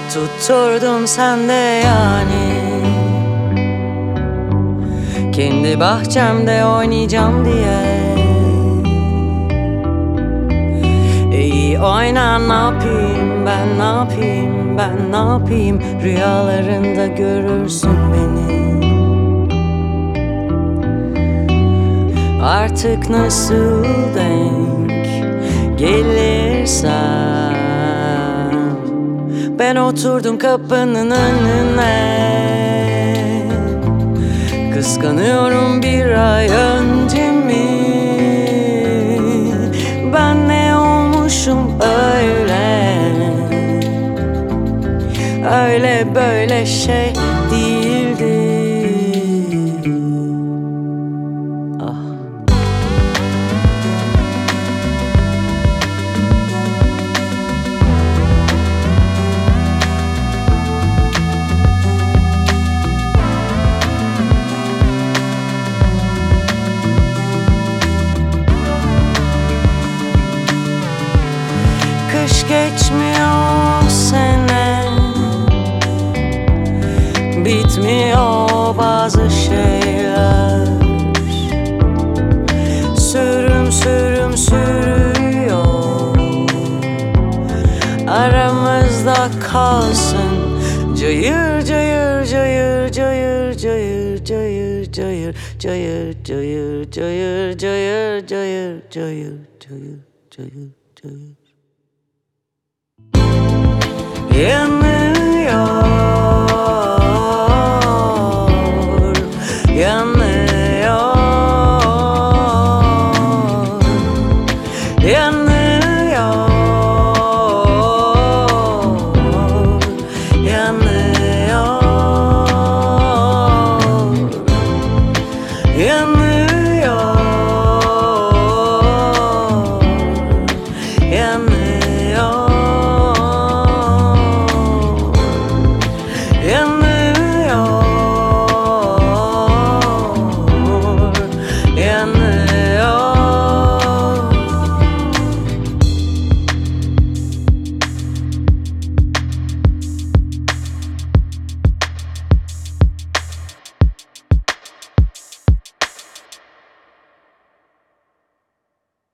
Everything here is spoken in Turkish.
Tutturdun sen de yani, kendi bahçemde oynayacağım diye. İyi oyna, ne yapayım ben, ne yapayım ben, ne yapayım? Rüyalarında görürsün beni. Artık nasıl denk gelirsem, ben oturdum kapının önüne. Kıskanıyorum bir ay önce mi? Ben ne olmuşum öyle? Öyle böyle şey değildi. Kış geçmiyor sene, bitmiyor bazı şeyler. Sürüm sürüm sürüyor, aramızda kalsın. Cayır cayır cayır cayır cayır cayır cayır cayır cayır cayır cayır cayır cayır cayır cayır cayır. Yanıyor, yanıyor, yanıyor.